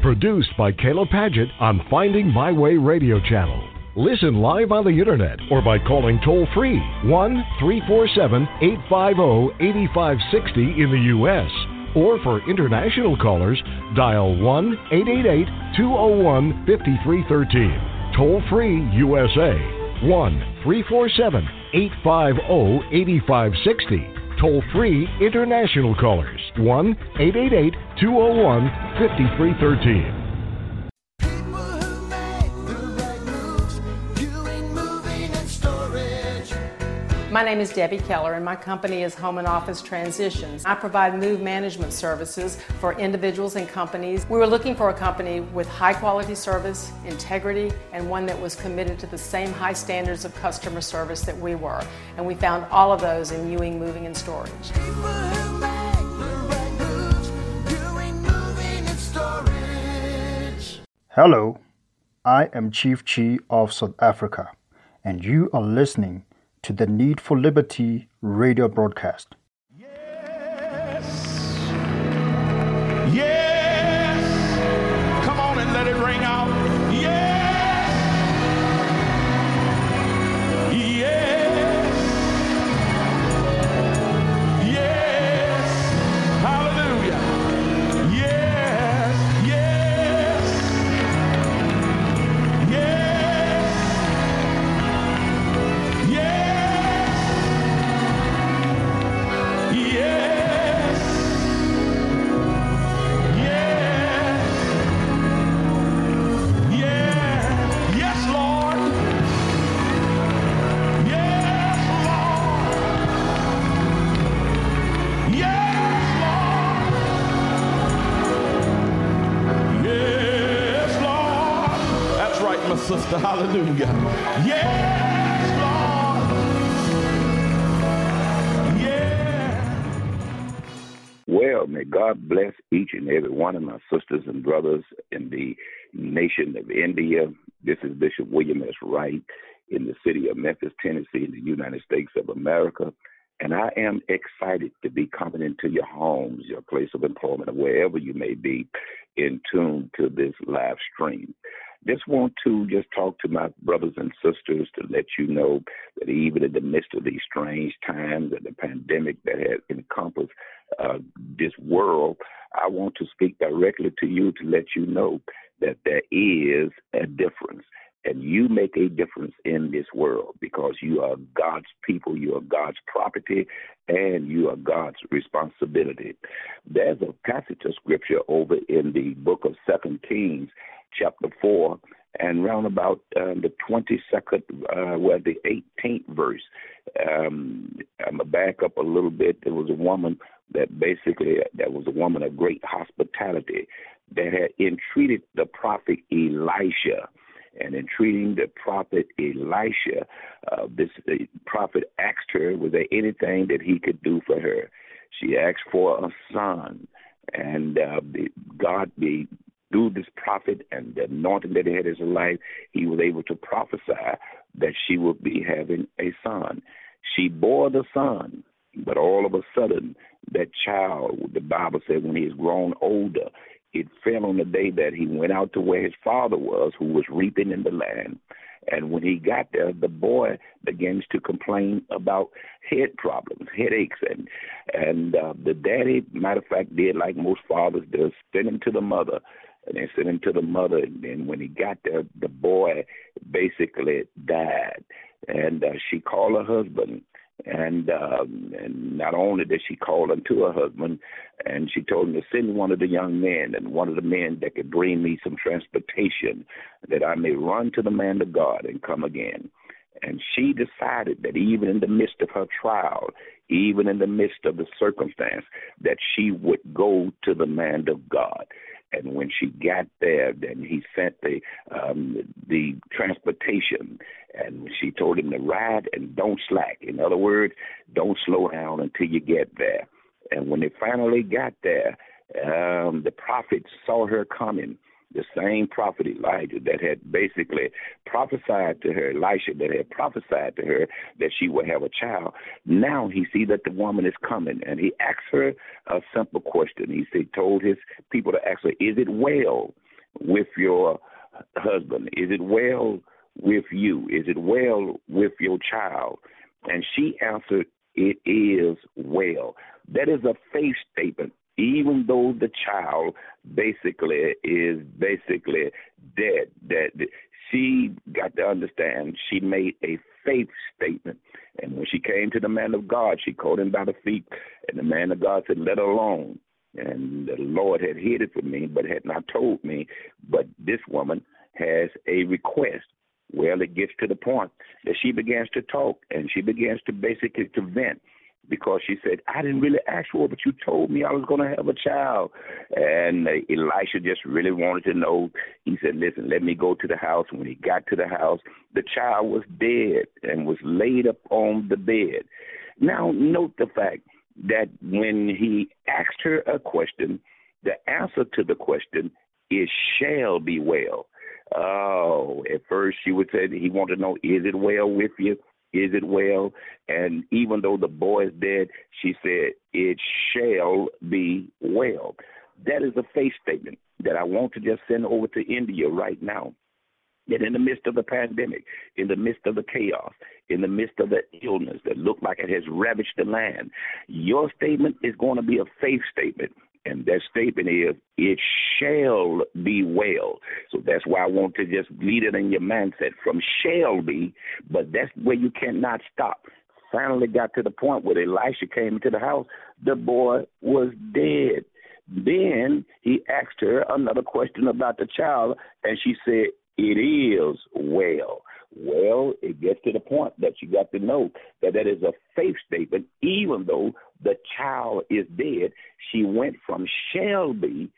Produced by Kayla Padgett on Finding My Way Radio Channel. Listen live on the internet or by calling toll-free 1-347-850-8560 in the U.S. Or for international callers, dial 1-888-201-5313. Toll-free USA, 1-347-850-8560. Toll-free international callers, 1-888-201-5313. My name is Debbie Keller, and my company is Home and Office Transitions. I provide move management services for individuals and companies. We were looking for a company with high quality service, integrity, and one that was committed to the same high standards of customer service that we were. And we found all of those in Ewing Moving and Storage. Hello, I am Chief Chi of South Africa, and you are listening to the Need for Liberty radio broadcast. Yes. Yes. Come on and let it ring out. Yes. Yes. Yes. Hallelujah. Yes. Yes. Yes. Yes. Sister, hallelujah. Yes, Lord. Yeah. Well, may God bless each and every one of my sisters and brothers in the nation of India. This is Bishop William S. Wright in the city of Memphis, Tennessee, in the United States of America. And I am excited to be coming into your homes, your place of employment, or wherever you may be in tune to this live stream. Just want to talk to my brothers and sisters to let you know that even in the midst of these strange times and the pandemic that has encompassed this world, I want to speak directly to you to let you know that there is a difference. And you make a difference in this world because you are God's people, you are God's property, and you are God's responsibility. There's a passage of scripture over in the book of 2 Kings, chapter 4, and round about the 22nd, the 18th verse. I'm going to back up a little bit. There was a woman that was a woman of great hospitality that had entreated the prophet Elisha. And in treating the prophet Elisha, the prophet asked her, was there anything that he could do for her? She asked for a son. And God, through this prophet and the anointing that he had in his life, he was able to prophesy that she would be having a son. She bore the son, but all of a sudden, that child, the Bible said, when he is grown older, it fell on the day that he went out to where his father was, who was reaping in the land. And when he got there, the boy begins to complain about head problems, headaches. And the daddy, matter of fact, did like most fathers do, sent him to the mother. And they sent him to the mother. And then when he got there, the boy basically died. And she called her husband. And not only did she call unto her husband, and she told him to send one of the young men and one of the men that could bring me some transportation that I may run to the man of God and come again. And she decided that even in the midst of her trial, even in the midst of the circumstance, that she would go to the man of God. And when she got there, then he sent the transportation, and she told him to ride and don't slack. In other words, don't slow down until you get there. And when they finally got there, the prophet saw her coming. The same prophet Elijah that had basically prophesied to her, Elisha that had prophesied to her that she would have a child. Now he sees that the woman is coming, and he asked her a simple question. He told his people to ask her, is it well? with your husband? Is it well with you? Is it well with your child? And she answered, it is well. That is a faith statement, even though the child is dead. That she got to understand she made a faith statement. And when she came to the man of God, she caught him by the feet, and the man of God said, let her alone. And the Lord had hid it from me, but had not told me. But this woman has a request. Well, it gets to the point that she begins to talk, and she begins to basically to vent, because she said, I didn't really ask for it, but you told me I was going to have a child. And Elisha just really wanted to know. He said, listen, let me go to the house. When he got to the house, the child was dead and was laid up on the bed. Now, note the fact that when he asked her a question, the answer to the question is shall be well. Oh, at first she would say that he wanted to know, is it well with you? Is it well? And even though the boy is dead, she said, it shall be well. That is a faith statement that I want to just send over to India right now. That in the midst of the pandemic, in the midst of the chaos, in the midst of the illness that looked like it has ravaged the land, your statement is going to be a faith statement. And that statement is, it shall be well. So that's why I want to just lead it in your mindset from shall be, but that's where you cannot stop. Finally got to the point where Elisha came into the house, the boy was dead. Then he asked her another question about the child, and she said, it is well. Well, it gets to the point that you got to know that that is a faith statement. Even though the child is dead, she went from shall be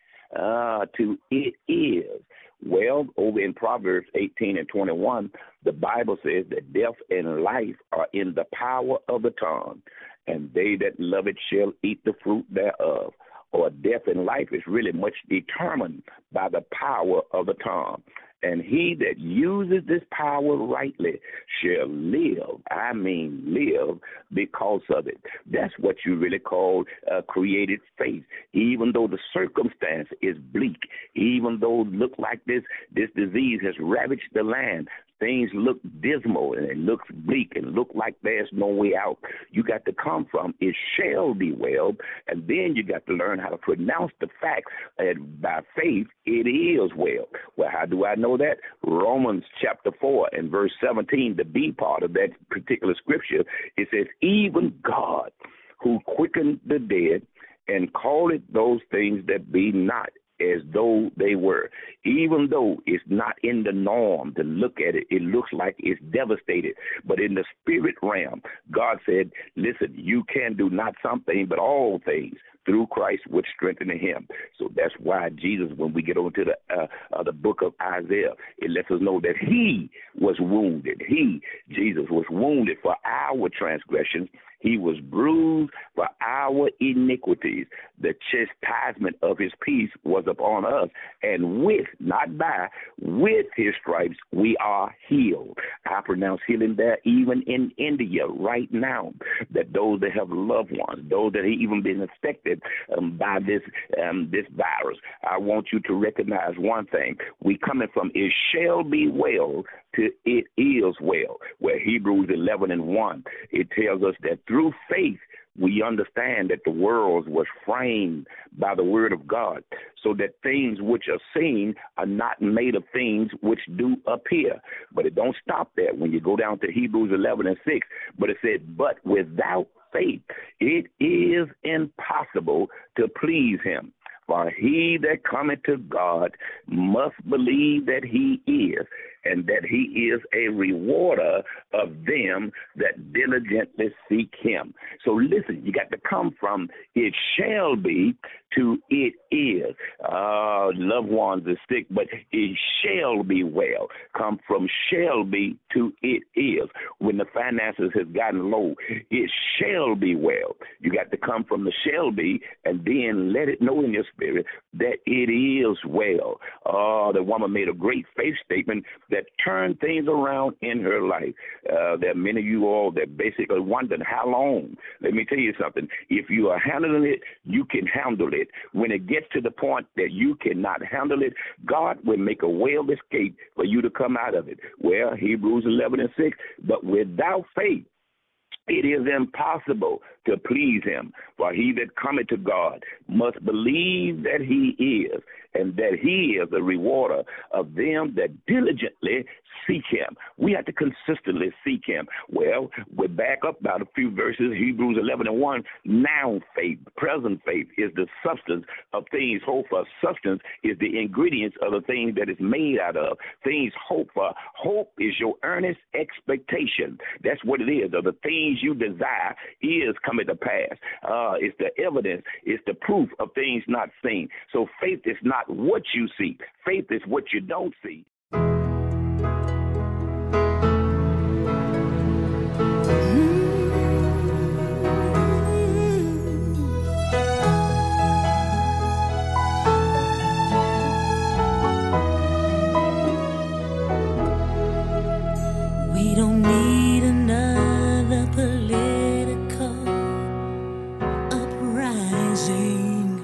to it is. Well, over in Proverbs 18 and 21, the Bible says that death and life are in the power of the tongue, and they that love it shall eat the fruit thereof. Or death and life is really much determined by the power of the tongue. And he that uses this power rightly shall live. I mean, live because of it. That's what you really call created faith. Even though the circumstance is bleak, even though it look like this disease has ravaged the land, things look dismal and it looks bleak and look like there's no way out. You got to come from it shall be well, and then you got to learn how to pronounce the fact that by faith it is well. Well, how do I know that? Romans chapter 4 and verse 17, the B part of that particular scripture, it says, even God who quickened the dead and called it those things that be not as though they were. Even though it's not in the norm to look at it, it looks like it's devastated. But in the spirit realm, God said, listen, you can do not something, but all things through Christ which strengthen him. So that's why Jesus, when we get over to the book of Isaiah, it lets us know that he was wounded. Jesus, was wounded for our transgressions. He was bruised for our iniquities. The chastisement of his peace was upon us. And with his stripes, we are healed. I pronounce healing there even in India right now, that those that have loved ones, those that have even been affected by this virus, I want you to recognize one thing. We coming from it shall be well to it is well, where Hebrews 11 and 1, it tells us that through faith we understand that the world was framed by the word of God, so that things which are seen are not made of things which do appear. But it don't stop there when you go down to Hebrews 11 and 6, but it said, but without faith it is impossible to please him. For he that cometh to God must believe that he is, and that he is a rewarder of them that diligently seek him. So listen, you got to come from it shall be to it is. Loved ones are sick, but it shall be well. Come from shall be to it is. When the finances has gotten low, it shall be well. You got to come from the shall be and then let it know in your spirit that it is well. The woman made a great faith statement that turn things around in her life. There are many of you all that basically wondering how long. Let me tell you something. If you are handling it, you can handle it. When it gets to the point that you cannot handle it, God will make a way of escape for you to come out of it. Well, Hebrews 11:6, but without faith, it is impossible to please him. For he that cometh to God must believe that he is, and that he is the rewarder of them that diligently seek him. We have to consistently seek him. Well, we're back up about a few verses, Hebrews 11:1. Now faith, present faith, is the substance of things hoped for. Substance is the ingredients of the things that is made out of. Things hoped for. Hope is your earnest expectation. That's what it is. Of the things you desire is coming to pass. It's the evidence. It's the proof of things not seen. So faith is not what you see. Faith is what you don't see. We don't need another political uprising.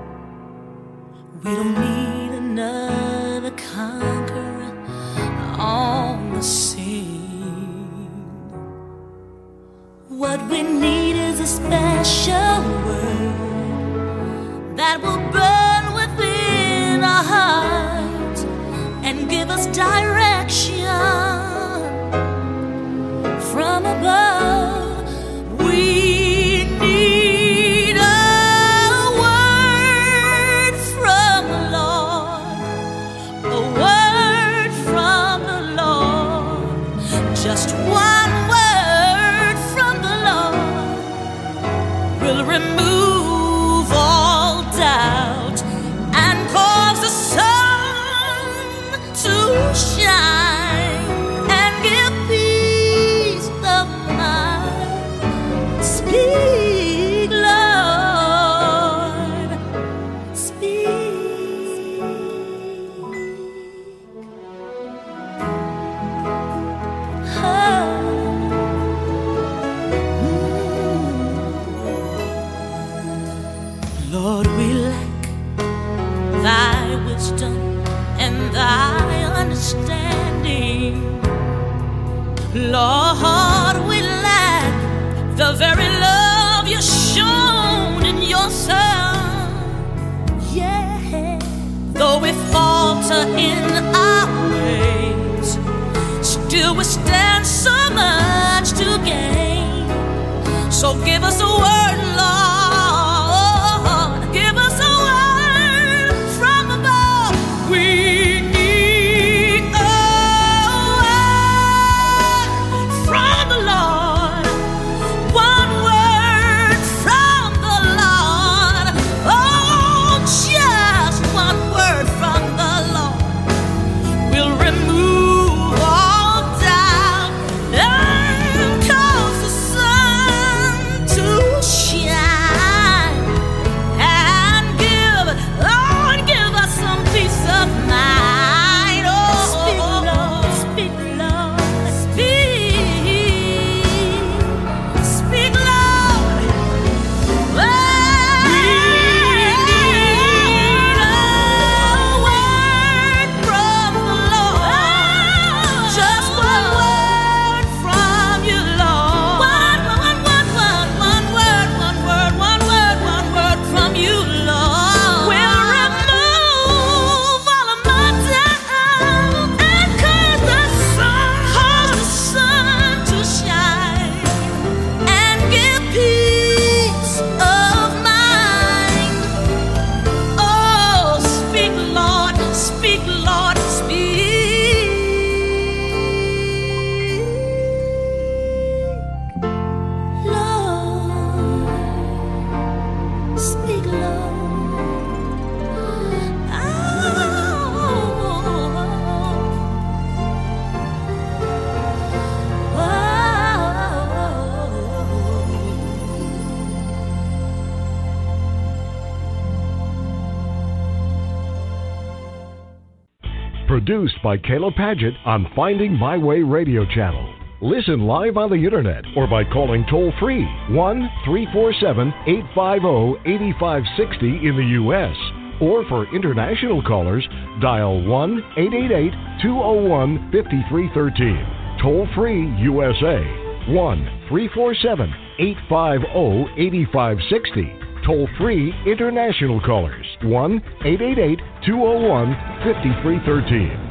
We don't need another conqueror on the scene. What we need is a special word that will burn within our hearts and give us direction from above. We need a word from the Lord, a word from the Lord, just one word from the Lord will remove all doubt and cause the sun to shine and give peace of mind. Speak, Lord, speak. Oh. Lord, we lack thy wisdom and thy understanding. Lord, we lack the very love you shown in your Son. Yeah, though we falter in our ways, still we stand so much to gain. So give us a word, Lord, give us a word from above. We need a word from the Lord, one word from the Lord. Oh, just one word from the Lord will remove all doubt and cause the sun to Produced by Caleb Paget on Finding My Way Radio Channel. Listen live on the internet or by calling toll-free 1-347-850-8560 in the U.S. Or for international callers, dial 1-888-201-5313. Toll-free USA, 1-347-850-8560. Toll-free international callers, 1-888-201-5313.